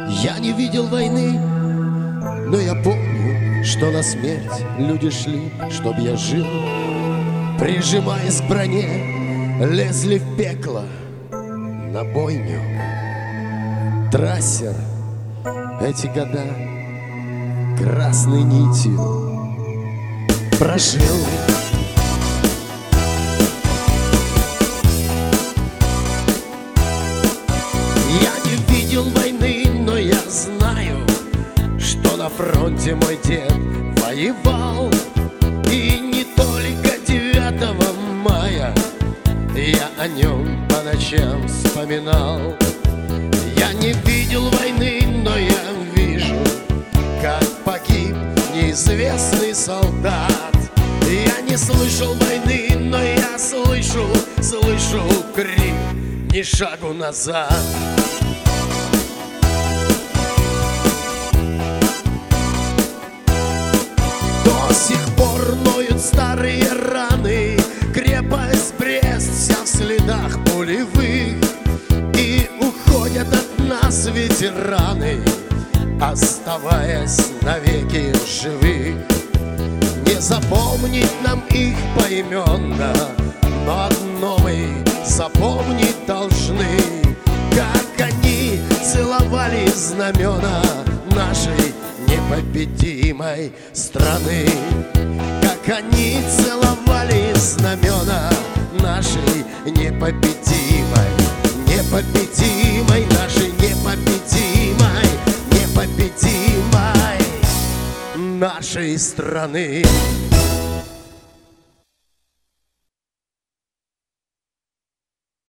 Я не видел войны, но я помню, что на смерть люди шли, чтоб я жил. Прижимаясь к броне, лезли в пекло на бойню. Трассер эти года красной нитью прожил. Я не видел войны, но я знаю, что на фронте мой дед воевал. И не только 9 мая я о нем по ночам вспоминал. Я не видел войны, но я вижу, как погиб неизвестный солдат. Я не слышал войны, но я слышу крик: ни шагу назад. До сих пор ноют старые раны, крепость Брест вся в следах пулевых. И уходят от нас ветераны, оставаясь навеки в живых. Не запомнить нам их поименно, но одно мы запомнить должны: как они целовали знамена нашей непобедимой страны. Как они целовали знамена нашей непобедимой, нашей непобедимой нашей страны.